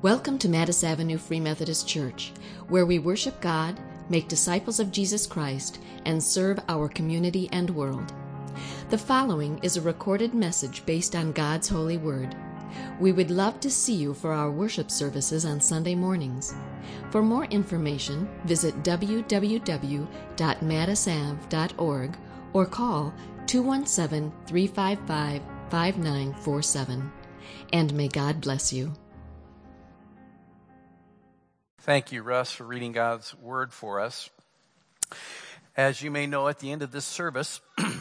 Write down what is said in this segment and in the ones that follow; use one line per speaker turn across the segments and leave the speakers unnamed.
Welcome to Mattis Avenue Free Methodist Church, where we worship God, make disciples of Jesus Christ, and serve our community and world. The following is a recorded message based on God's holy word. We would love to see you for our worship services on Sunday mornings. For more information, visit www.mattisav.org or call 217-355-5947. And may God bless you.
Thank you, Russ, for reading God's word for us. As you may know, at the end of this service,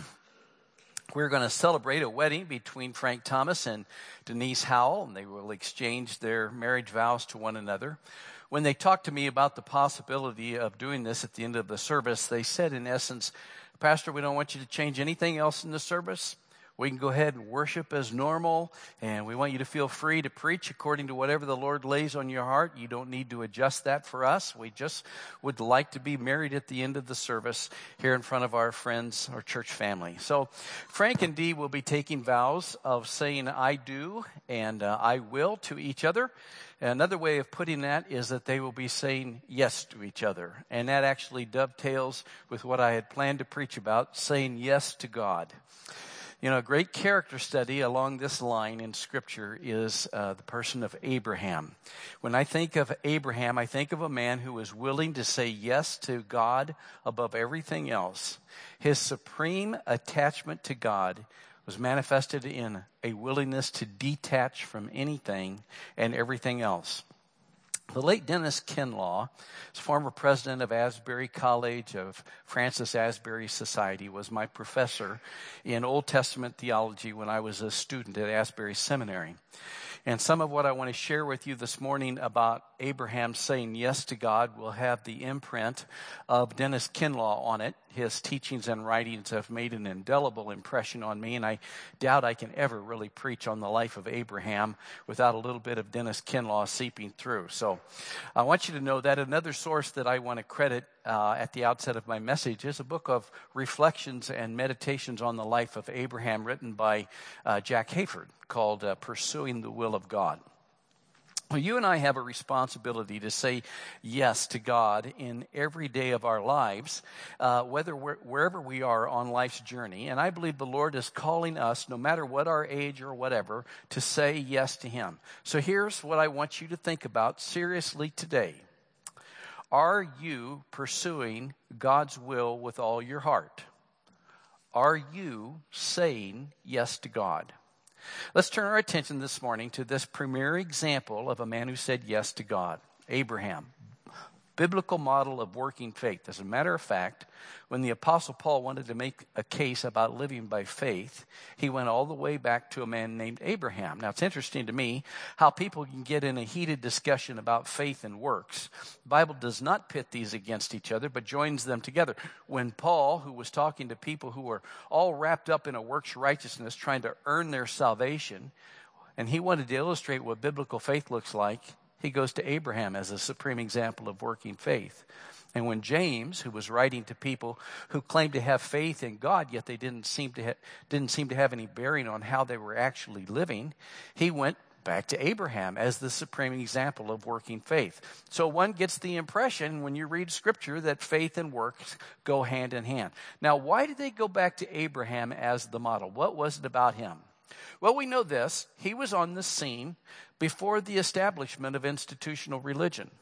we're going to celebrate a wedding between Frank Thomas and Denise Howell, and they will exchange their marriage vows to one another. When they talked to me about the possibility of doing this at the end of the service, they said, in essence, Pastor, we don't want you to change anything else in the service. We can go ahead and worship as normal, and we want you to feel free to preach according to whatever the Lord lays on your heart. You don't need to adjust that for us. We just would like to be married at the end of the service here in front of our friends, our church family. So Frank and Dee will be taking vows of saying I do and I will to each other. Another way of putting that is that they will be saying yes to each other. And that actually dovetails with what I had planned to preach about, saying yes to God. You know, a great character study along this line in Scripture is the person of Abraham. When I think of Abraham, I think of a man who was willing to say yes to God above everything else. His supreme attachment to God was manifested in a willingness to detach from anything and everything else. The late Dennis Kinlaw, former president of Asbury College of Francis Asbury Society, was my professor in Old Testament theology when I was a student at Asbury Seminary. And some of what I want to share with you this morning about Abraham saying yes to God will have the imprint of Dennis Kinlaw on it. His teachings and writings have made an indelible impression on me, and I doubt I can ever really preach on the life of Abraham without a little bit of Dennis Kinlaw seeping through. So I want you to know that another source that I want to credit at the outset of my message is a book of reflections and meditations on the life of Abraham written by Jack Hayford called Pursuing the Will of God. Well, you and I have a responsibility to say yes to God in every day of our lives, wherever we are on life's journey. And I believe the Lord is calling us, no matter what our age or whatever, to say yes to Him. So here's what I want you to think about seriously today. Are you pursuing God's will with all your heart? Are you saying yes to God? Let's turn our attention this morning to this premier example of a man who said yes to God, Abraham. Biblical model of working faith. As a matter of fact, when the Apostle Paul wanted to make a case about living by faith, he went all the way back to a man named Abraham. Now, it's interesting to me how people can get in a heated discussion about faith and works. The Bible does not pit these against each other, but joins them together. When Paul, who was talking to people who were all wrapped up in a works righteousness, trying to earn their salvation, and he wanted to illustrate what biblical faith looks like, he goes to Abraham as a supreme example of working faith. And when James, who was writing to people who claimed to have faith in God, yet they didn't seem to have any bearing on how they were actually living, he went back to Abraham as the supreme example of working faith. So one gets the impression when you read Scripture that faith and works go hand in hand. Now, why did they go back to Abraham as the model? What was it about him? Well, we know this. He was on the scene before the establishment of institutional religion.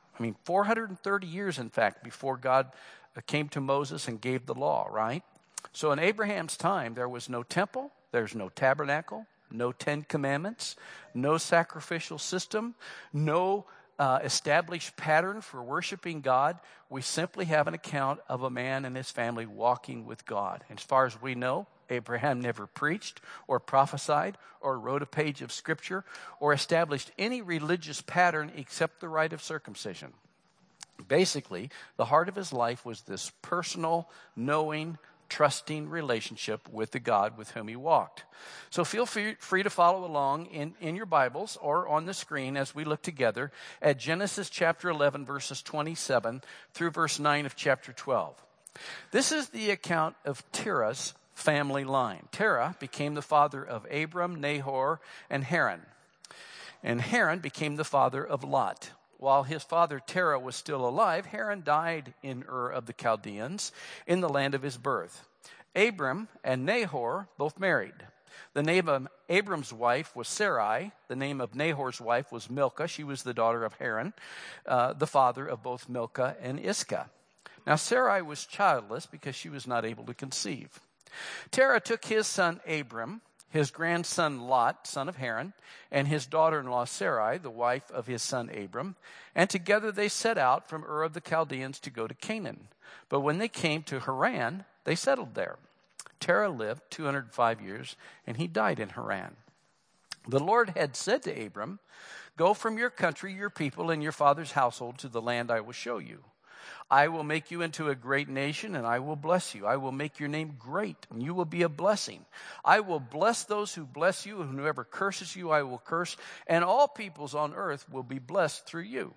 430 years, in fact, before God came to Moses and gave the law, right? So in Abraham's time, there was no temple, there's no tabernacle, no 10 commandments, no sacrificial system, no established pattern for worshiping God. We simply have an account of a man and his family walking with God. And as far as we know, Abraham never preached or prophesied or wrote a page of Scripture or established any religious pattern except the rite of circumcision. Basically, the heart of his life was this personal, knowing, trusting relationship with the God with whom he walked. So feel free to follow along in your Bibles or on the screen as we look together at Genesis chapter 11, verses 27 through verse 9 of chapter 12. This is the account of Terah's family line. Terah became the father of Abram, Nahor, and Haran. And Haran became the father of Lot. While his father Terah was still alive, Haran died in Ur of the Chaldeans in the land of his birth. Abram and Nahor both married. The name of Abram's wife was Sarai. The name of Nahor's wife was Milcah. She was the daughter of Haran, the father of both Milcah and Iscah. Now Sarai was childless because she was not able to conceive. Terah took his son Abram, his grandson Lot, son of Haran, and his daughter-in-law Sarai, the wife of his son Abram, and together they set out from Ur of the Chaldeans to go to Canaan. But when they came to Haran, they settled there. Terah lived 205 years, and he died in Haran. The Lord had said to Abram, "Go from your country, your people, and your father's household to the land I will show you. I will make you into a great nation, and I will bless you. I will make your name great, and you will be a blessing. I will bless those who bless you, and whoever curses you I will curse, and all peoples on earth will be blessed through you."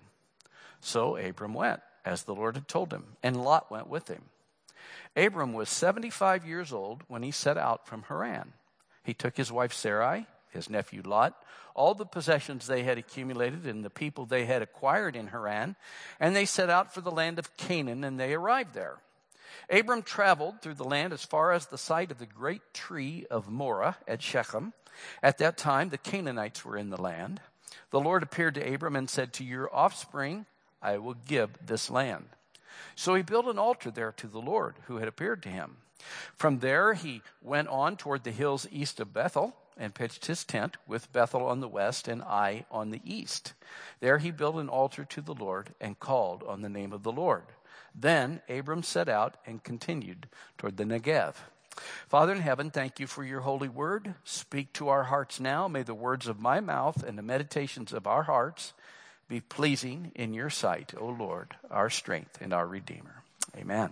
So Abram went, as the Lord had told him, and Lot went with him. Abram was 75 years old when he set out from Haran. He took his wife Sarai, his nephew Lot, all the possessions they had accumulated and the people they had acquired in Haran, and they set out for the land of Canaan, and they arrived there. Abram traveled through the land as far as the site of the great tree of Moreh at Shechem. At that time, the Canaanites were in the land. The Lord appeared to Abram and said, "To your offspring I will give this land." So he built an altar there to the Lord who had appeared to him. From there he went on toward the hills east of Bethel and pitched his tent with Bethel on the west and Ai on the east. There he built an altar to the Lord and called on the name of the Lord. Then Abram set out and continued toward the Negev. Father in heaven, thank you for your holy word. Speak to our hearts now. May the words of my mouth and the meditations of our hearts be pleasing in your sight, O Lord, our strength and our Redeemer. Amen.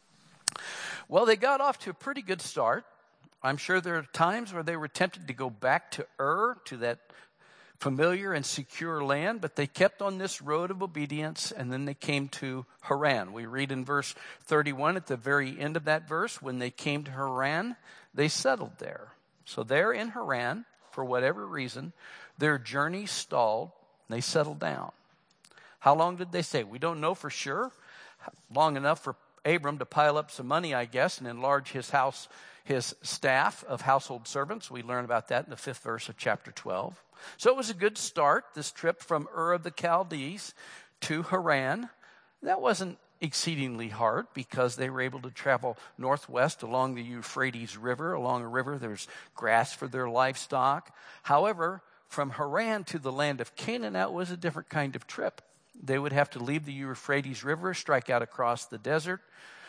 Well, they got off to a pretty good start. I'm sure there are times where they were tempted to go back to Ur, to that familiar and secure land, but they kept on this road of obedience, and then they came to Haran. We read in verse 31 at the very end of that verse, when they came to Haran, they settled there. So there in Haran, for whatever reason, their journey stalled. They settled down. How long did they stay? We don't know for sure. Long enough for Abram to pile up some money, I guess, and enlarge his house, his staff of household servants. We learn about that in the 5th verse of chapter 12. So it was a good start, this trip from Ur of the Chaldees to Haran. That wasn't exceedingly hard because they were able to travel northwest along the Euphrates River. Along a river, there's grass for their livestock. However, from Haran to the land of Canaan, that was a different kind of trip. They would have to leave the Euphrates River, strike out across the desert.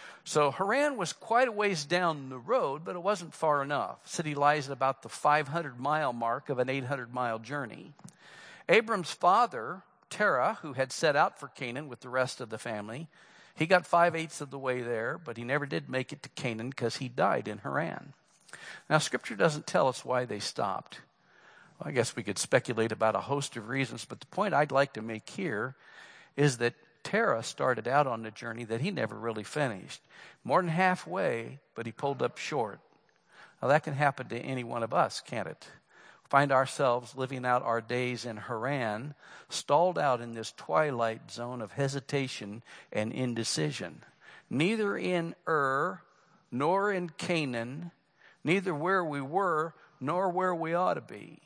So Haran was quite a ways down the road, but it wasn't far enough. The city lies at about the 500-mile mark of an 800-mile journey. Abram's father, Terah, who had set out for Canaan with the rest of the family, he got 5/8 of the way there, but he never did make it to Canaan because he died in Haran. Now, Scripture doesn't tell us why they stopped. Well, I guess we could speculate about a host of reasons, but the point I'd like to make here is that Terah started out on a journey that he never really finished. More than halfway, but he pulled up short. Now, that can happen to any one of us, can't it? Find ourselves living out our days in Haran, stalled out in this twilight zone of hesitation and indecision. Neither in Ur, nor in Canaan, neither where we were, nor where we ought to be.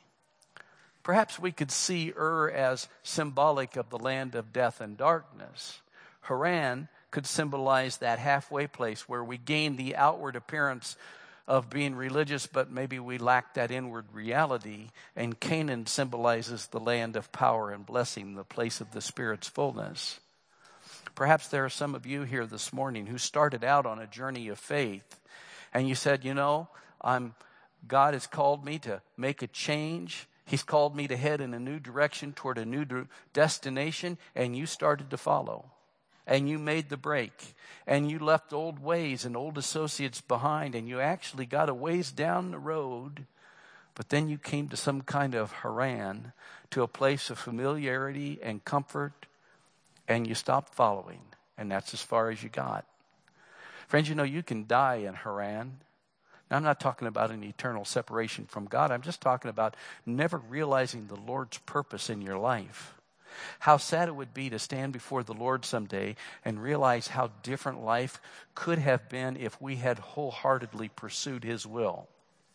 Perhaps we could see Ur as symbolic of the land of death and darkness. Haran could symbolize that halfway place where we gain the outward appearance of being religious, but maybe we lack that inward reality. And Canaan symbolizes the land of power and blessing, the place of the Spirit's fullness. Perhaps there are some of you here this morning who started out on a journey of faith, and you said, God has called me to make a change. He's called me to head in a new direction toward a new destination, and you started to follow. And you made the break. And you left old ways and old associates behind, and you actually got a ways down the road, but then you came to some kind of Haran, to a place of familiarity and comfort, and you stopped following. And that's as far as you got. Friends, you can die in Haran. Now, I'm not talking about an eternal separation from God. I'm just talking about never realizing the Lord's purpose in your life. How sad it would be to stand before the Lord someday and realize how different life could have been if we had wholeheartedly pursued His will.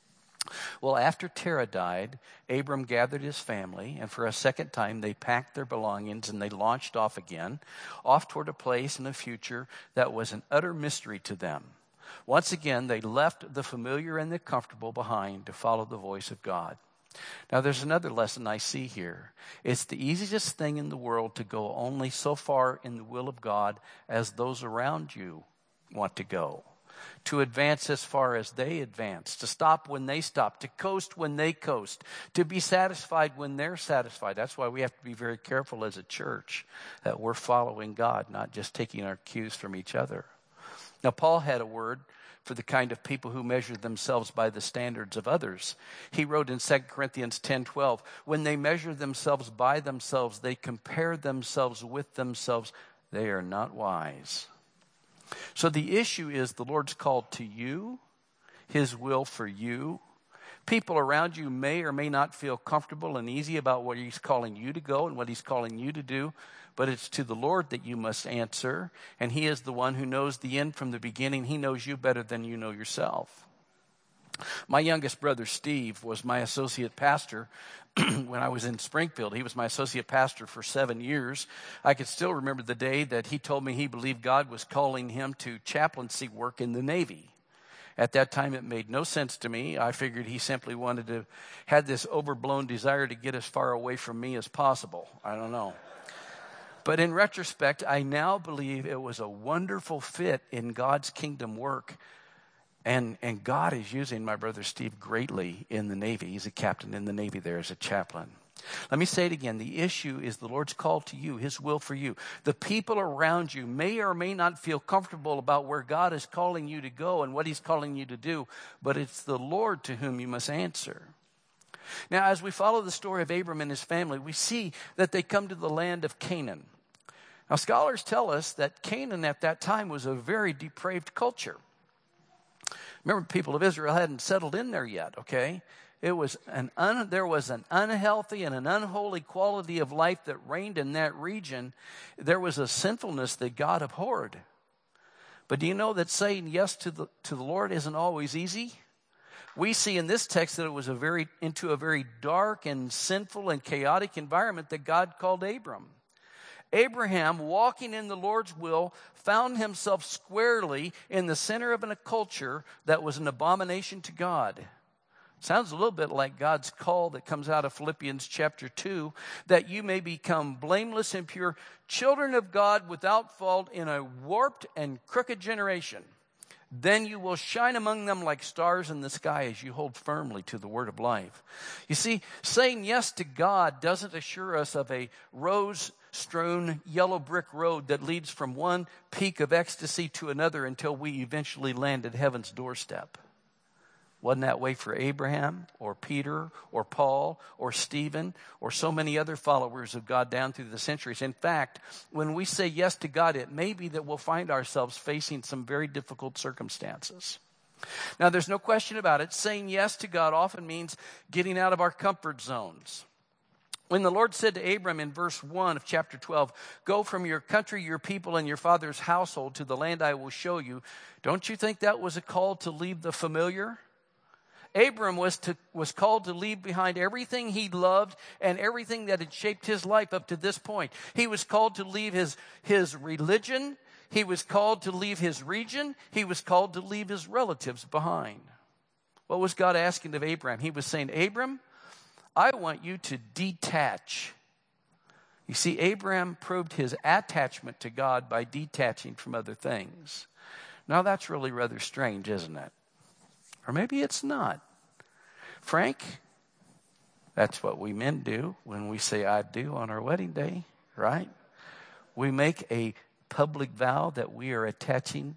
Well, after Terah died, Abram gathered his family, and for a second time they packed their belongings and they launched off again, off toward a place in the future that was an utter mystery to them. Once again, they left the familiar and the comfortable behind to follow the voice of God. Now, there's another lesson I see here. It's the easiest thing in the world to go only so far in the will of God as those around you want to go. To advance as far as they advance, to stop when they stop, to coast when they coast, to be satisfied when they're satisfied. That's why we have to be very careful as a church that we're following God, not just taking our cues from each other. Now, Paul had a word for the kind of people who measure themselves by the standards of others. He wrote in 2 Corinthians 10:12, when they measure themselves by themselves, they compare themselves with themselves. They are not wise. So the issue is the Lord's call to you, His will for you. People around you may or may not feel comfortable and easy about where He's calling you to go and what He's calling you to do, but it's to the Lord that you must answer, and He is the one who knows the end from the beginning. He knows you better than you know yourself. My youngest brother, Steve, was my associate pastor when I was in Springfield. He was my associate pastor for 7 years. I could still remember the day that he told me he believed God was calling him to chaplaincy work in the Navy. At that time, it made no sense to me. I figured he simply had this overblown desire to get as far away from me as possible. I don't know. But in retrospect, I now believe it was a wonderful fit in God's kingdom work. And God is using my brother Steve greatly in the Navy. He's a captain in the Navy there as a chaplain. Let me say it again. The issue is the Lord's call to you, His will for you. The people around you may or may not feel comfortable about where God is calling you to go and what He's calling you to do, but it's the Lord to whom you must answer. Now, as we follow the story of Abram and his family, we see that they come to the land of Canaan. Now, scholars tell us that Canaan at that time was a very depraved culture. Remember, the people of Israel hadn't settled in there yet, okay? There was an unhealthy and an unholy quality of life that reigned in that region. There was a sinfulness that God abhorred. But do you know that saying yes to the Lord isn't always easy? We see in this text that it was into a very dark and sinful and chaotic environment that God called Abram. Abraham, walking in the Lord's will, found himself squarely in the center of a culture that was an abomination to God. Sounds a little bit like God's call that comes out of Philippians chapter 2, that you may become blameless and pure, children of God without fault in a warped and crooked generation. Then you will shine among them like stars in the sky as you hold firmly to the word of life. You see, saying yes to God doesn't assure us of a rose-strewn yellow brick road that leads from one peak of ecstasy to another until we eventually land at heaven's doorstep. Wasn't that way for Abraham or Peter or Paul or Stephen or so many other followers of God down through the centuries. In fact, when we say yes to God, it may be that we'll find ourselves facing some very difficult circumstances. Now, there's no question about it. Saying yes to God often means getting out of our comfort zones. When the Lord said to Abram in verse 1 of chapter 12, go from your country, your people, and your father's household to the land I will show you, don't you think that was a call to leave the familiar? Abram was called to leave behind everything he loved and everything that had shaped his life up to this point. He was called to leave his religion. He was called to leave his region. He was called to leave his relatives behind. What was God asking of Abram? He was saying, Abram, I want you to detach. You see, Abram proved his attachment to God by detaching from other things. Now, that's really rather strange, isn't it? Or maybe it's not. Frank, that's what we men do when we say I do on our wedding day, right? We make a public vow that we are attaching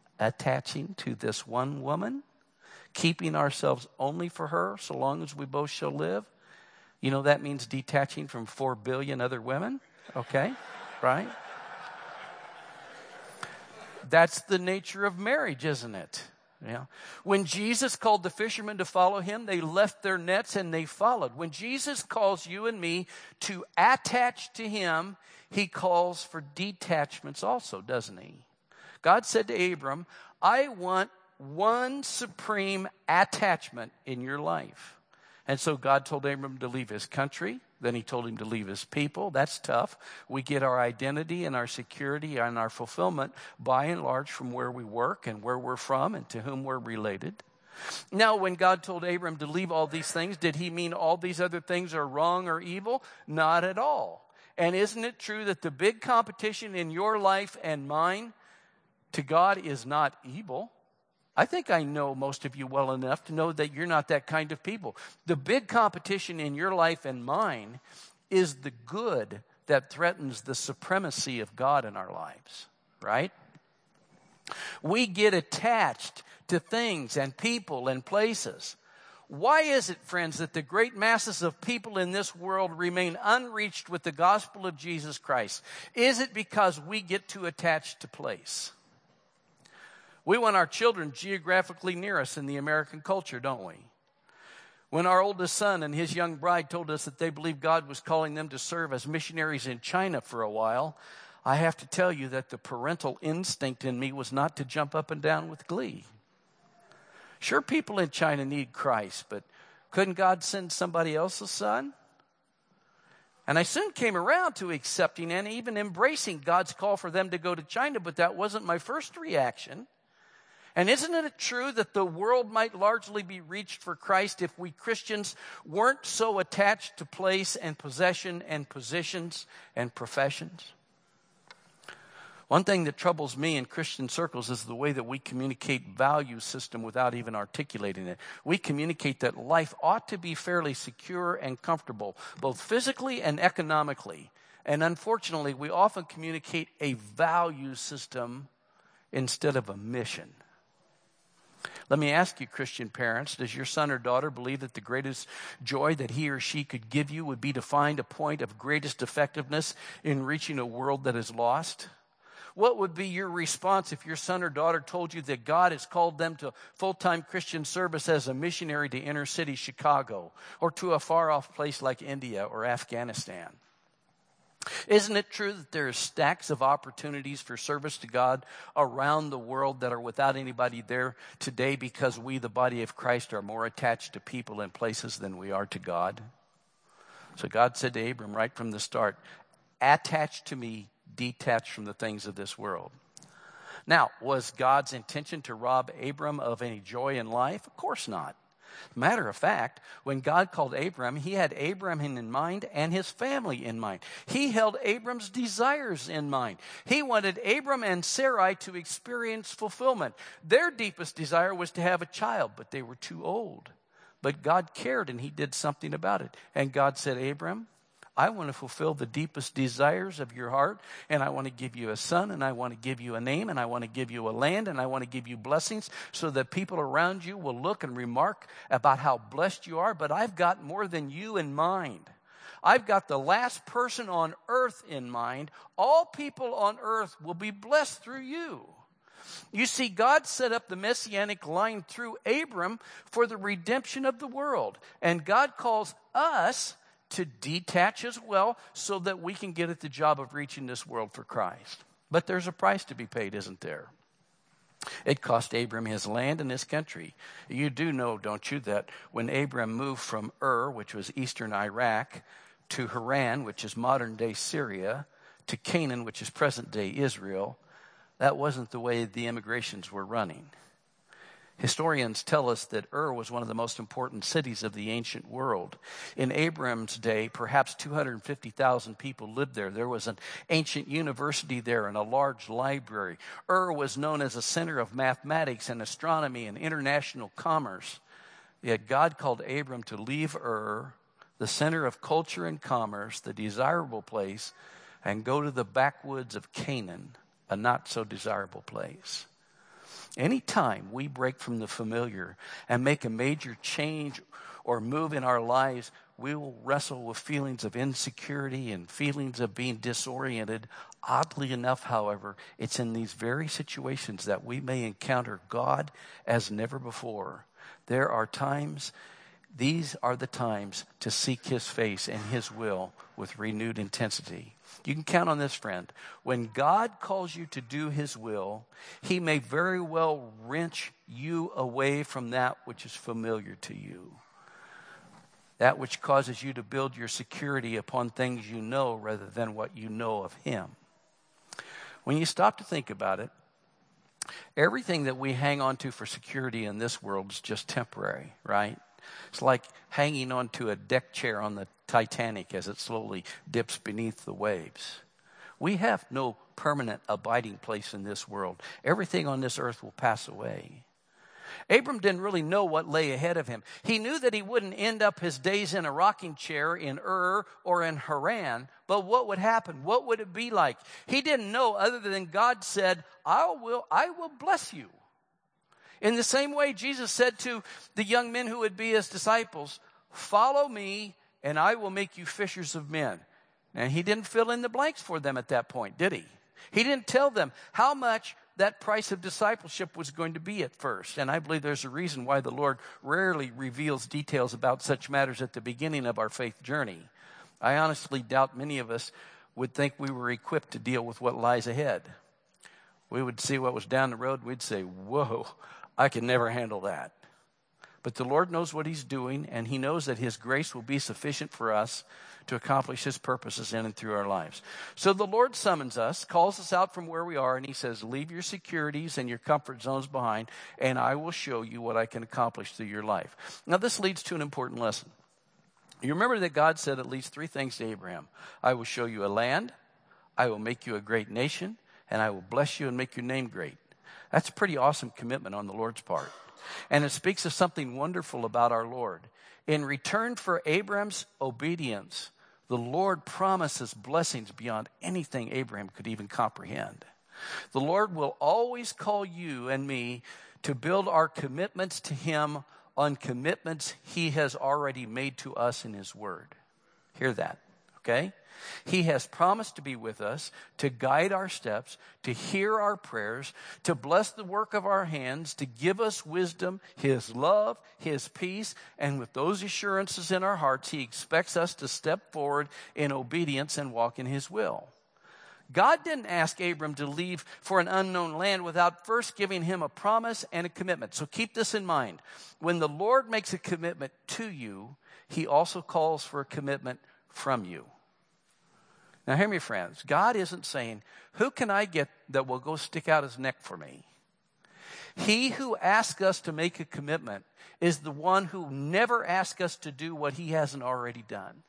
to this one woman, keeping ourselves only for her so long as we both shall live. You know that means detaching from 4 billion other women, okay? Right? That's the nature of marriage, isn't it? Yeah. When Jesus called the fishermen to follow him, they left their nets and they followed. When Jesus calls you and me to attach to him, he calls for detachments also, doesn't he? God said to Abram, I want one supreme attachment in your life. And so God told Abram to leave his country. Then he told him to leave his people. That's tough. We get our identity and our security and our fulfillment by and large from where we work and where we're from and to whom we're related. Now, when God told Abram to leave all these things, did he mean all these other things are wrong or evil? Not at all. And isn't it true that the big competition in your life and mine to God is not evil? I think I know most of you well enough to know that you're not that kind of people. The big competition in your life and mine is the good that threatens the supremacy of God in our lives, right? We get attached to things and people and places. Why is it, friends, that the great masses of people in this world remain unreached with the gospel of Jesus Christ? Is it because we get too attached to place? We want our children geographically near us in the American culture, don't we? When our oldest son and his young bride told us that they believed God was calling them to serve as missionaries in China for a while, I have to tell you that the parental instinct in me was not to jump up and down with glee. Sure, people in China need Christ, but couldn't God send somebody else's son? And I soon came around to accepting and even embracing God's call for them to go to China, but that wasn't my first reaction. And isn't it true that the world might largely be reached for Christ if we Christians weren't so attached to place and possession and positions and professions? One thing that troubles me in Christian circles is the way that we communicate value system without even articulating it. We communicate that life ought to be fairly secure and comfortable, both physically and economically. And unfortunately, we often communicate a value system instead of a mission. Let me ask you, Christian parents, does your son or daughter believe that the greatest joy that he or she could give you would be to find a point of greatest effectiveness in reaching a world that is lost? What would be your response if your son or daughter told you that God has called them to full-time Christian service as a missionary to inner city Chicago or to a far-off place like India or Afghanistan? Isn't it true that there are stacks of opportunities for service to God around the world that are without anybody there today because we, the body of Christ, are more attached to people and places than we are to God? So God said to Abram right from the start, attach to me, detached from the things of this world. Now, was God's intention to rob Abram of any joy in life? Of course not. Matter of fact, when God called Abram, he had Abram in mind and his family in mind. He held Abram's desires in mind. He wanted Abram and Sarai to experience fulfillment. Their deepest desire was to have a child, but they were too old. But God cared and he did something about it. And God said, Abram, I want to fulfill the deepest desires of your heart, and I want to give you a son, and I want to give you a name, and I want to give you a land, and I want to give you blessings so that people around you will look and remark about how blessed you are. But I've got more than you in mind. I've got the last person on earth in mind. All people on earth will be blessed through you. You see, God set up the messianic line through Abram for the redemption of the world, and God calls us to detach as well so that we can get at the job of reaching this world for Christ. But there's a price to be paid, isn't there? It cost Abram his land and his country. You do know, don't you, that when Abram moved from Ur, which was eastern Iraq, to Haran, which is modern-day Syria, to Canaan, which is present-day Israel, that wasn't the way the immigrations were running. Historians tell us that Ur was one of the most important cities of the ancient world. In Abram's day, perhaps 250,000 people lived there. There was an ancient university there and a large library. Ur was known as a center of mathematics and astronomy and international commerce. Yet God called Abram to leave Ur, the center of culture and commerce, the desirable place, and go to the backwoods of Canaan, a not so desirable place. Anytime we break from the familiar and make a major change or move in our lives, we will wrestle with feelings of insecurity and feelings of being disoriented. Oddly enough, however, it's in these very situations that we may encounter God as never before. There are times, these are the times to seek His face and His will with renewed intensity. You can count on this, friend. When God calls you to do His will, He may very well wrench you away from that which is familiar to you. That which causes you to build your security upon things you know rather than what you know of Him. When you stop to think about it, everything that we hang on to for security in this world is just temporary, right? It's like hanging onto a deck chair on the Titanic as it slowly dips beneath the waves. We have no permanent abiding place in this world. Everything on this earth will pass away. Abram didn't really know what lay ahead of him. He knew that he wouldn't end up his days in a rocking chair in Ur or in Haran, but what would happen? What would it be like? He didn't know other than God said, I will bless you. In the same way, Jesus said to the young men who would be His disciples, follow me and I will make you fishers of men. And He didn't fill in the blanks for them at that point, did He? He didn't tell them how much that price of discipleship was going to be at first. And I believe there's a reason why the Lord rarely reveals details about such matters at the beginning of our faith journey. I honestly doubt many of us would think we were equipped to deal with what lies ahead. We would see what was down the road, and we'd say, whoa, I can never handle that. But the Lord knows what He's doing, and He knows that His grace will be sufficient for us to accomplish His purposes in and through our lives. So the Lord summons us, calls us out from where we are, and He says, leave your securities and your comfort zones behind, and I will show you what I can accomplish through your life. Now this leads to an important lesson. You remember that God said at least 3 things to Abraham. I will show you a land, I will make you a great nation, and I will bless you and make your name great. That's a pretty awesome commitment on the Lord's part. And it speaks of something wonderful about our Lord. In return for Abraham's obedience, the Lord promises blessings beyond anything Abraham could even comprehend. The Lord will always call you and me to build our commitments to Him on commitments He has already made to us in His Word. Hear that, okay? He has promised to be with us, to guide our steps, to hear our prayers, to bless the work of our hands, to give us wisdom, His love, His peace, and with those assurances in our hearts, He expects us to step forward in obedience and walk in His will. God didn't ask Abram to leave for an unknown land without first giving him a promise and a commitment. So keep this in mind. When the Lord makes a commitment to you, He also calls for a commitment from you. Now hear me, friends. God isn't saying, who can I get that will go stick out his neck for me? He who asks us to make a commitment is the one who never asks us to do what He hasn't already done.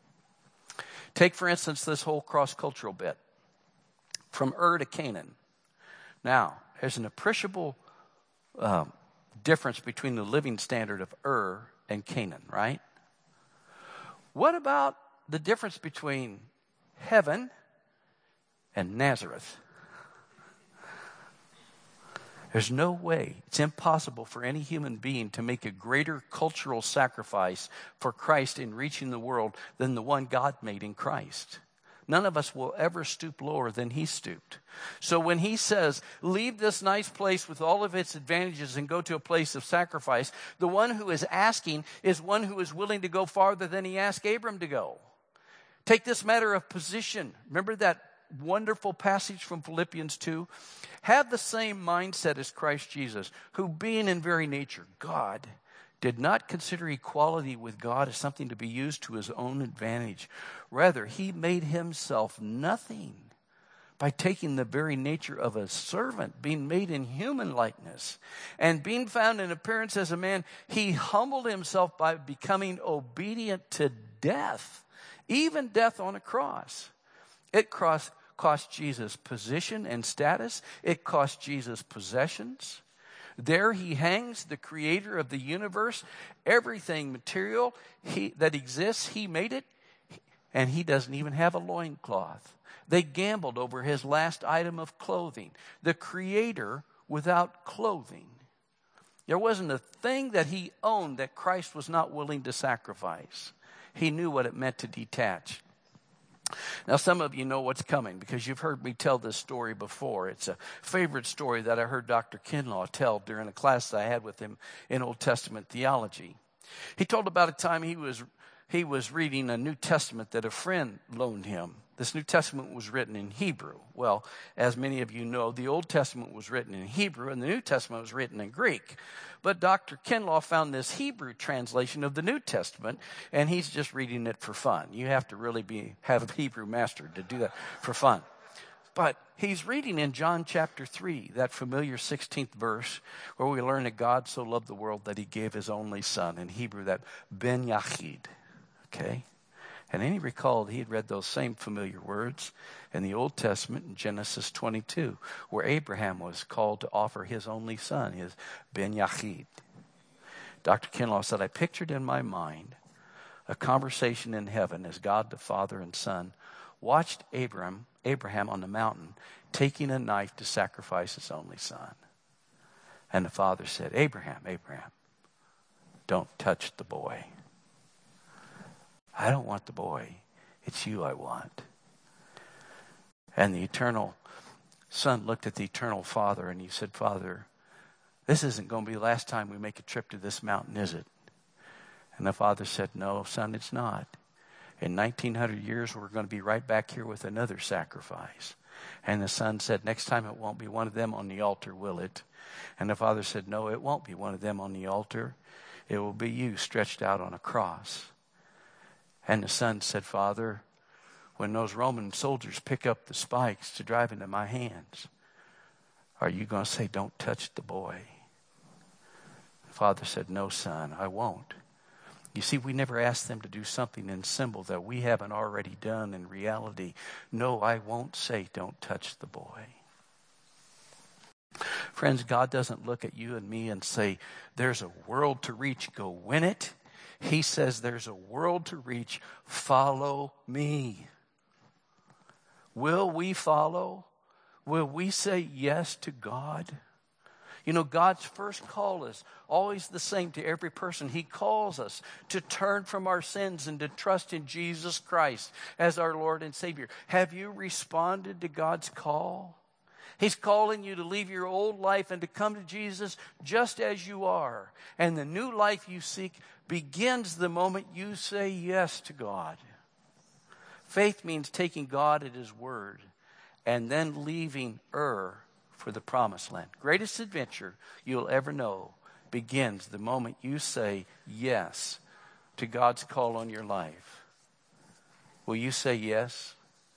Take, for instance, this whole cross-cultural bit. From Ur to Canaan. Now, there's an appreciable difference between the living standard of Ur and Canaan, right? What about the difference between heaven and Nazareth? There's no way, it's impossible for any human being to make a greater cultural sacrifice for Christ in reaching the world than the one God made in Christ. None of us will ever stoop lower than He stooped. So when He says, leave this nice place with all of its advantages and go to a place of sacrifice, the one who is asking is one who is willing to go farther than He asked Abram to go. Take this matter of position. Remember that wonderful passage from Philippians 2? Have the same mindset as Christ Jesus, who being in very nature God, did not consider equality with God as something to be used to His own advantage. Rather, He made Himself nothing by taking the very nature of a servant, being made in human likeness. And being found in appearance as a man, He humbled Himself by becoming obedient to death, even death on a cross. It cost Jesus position and status. It cost Jesus possessions. There He hangs, the creator of the universe. Everything material that exists, He made it. And He doesn't even have a loincloth. They gambled over His last item of clothing. The creator without clothing. There wasn't a thing that He owned that Christ was not willing to sacrifice. He knew what it meant to detach. Now, some of you know what's coming because you've heard me tell this story before. It's a favorite story that I heard Dr. Kinlaw tell during a class that I had with him in Old Testament theology. He told about a time he was reading a New Testament that a friend loaned him. This New Testament was written in Hebrew. Well, as many of you know, the Old Testament was written in Hebrew and the New Testament was written in Greek. But Dr. Kinlaw found this Hebrew translation of the New Testament, and he's just reading it for fun. You have to really have a Hebrew master to do that for fun. But he's reading in John chapter 3, that familiar 16th verse, where we learn that God so loved the world that he gave his only son. In Hebrew, that Ben Yachid. Okay? And then he recalled he had read those same familiar words in the Old Testament in Genesis 22, where Abraham was called to offer his only son, his Ben Yachid. Dr. Kinlaw said, I pictured in my mind a conversation in heaven as God the Father and Son watched Abraham on the mountain taking a knife to sacrifice his only son. And the Father said, Abraham, don't touch the boy. I don't want the boy. It's you I want. And the eternal Son looked at the eternal Father and he said, Father, this isn't going to be the last time we make a trip to this mountain, is it? And the Father said, no, Son, it's not. In 1900 years, we're going to be right back here with another sacrifice. And the Son said, next time it won't be one of them on the altar, will it? And the Father said, no, it won't be one of them on the altar. It will be you stretched out on a cross. And the Son said, Father, when those Roman soldiers pick up the spikes to drive into my hands, are you going to say, don't touch the boy? The Father said, no, Son, I won't. You see, we never ask them to do something in symbol that we haven't already done in reality. No, I won't say, don't touch the boy. Friends, God doesn't look at you and me and say, there's a world to reach, go win it. He says there's a world to reach. Follow me. Will we follow? Will we say yes to God? You know, God's first call is always the same to every person. He calls us to turn from our sins and to trust in Jesus Christ as our Lord and Savior. Have you responded to God's call? He's calling you to leave your old life and to come to Jesus just as you are. And the new life you seek begins the moment you say yes to God. Faith means taking God at his word and then leaving for the promised land. Greatest adventure you'll ever know begins the moment you say yes to God's call on your life. Will you say yes?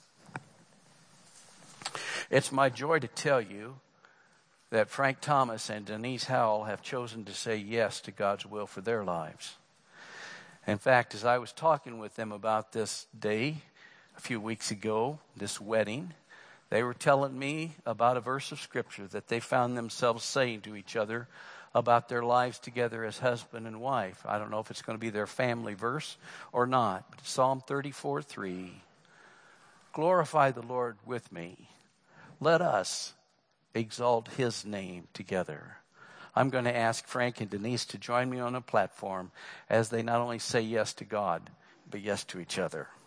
It's my joy to tell you that Frank Thomas and Denise Howell have chosen to say yes to God's will for their lives. In fact, as I was talking with them about this day a few weeks ago, this wedding, they were telling me about a verse of Scripture that they found themselves saying to each other about their lives together as husband and wife. I don't know if it's going to be their family verse or not. But Psalm 34:3, glorify the Lord with me. Let us exalt his name together. I'm going to ask Frank and Denise to join me on a platform as they not only say yes to God, but yes to each other.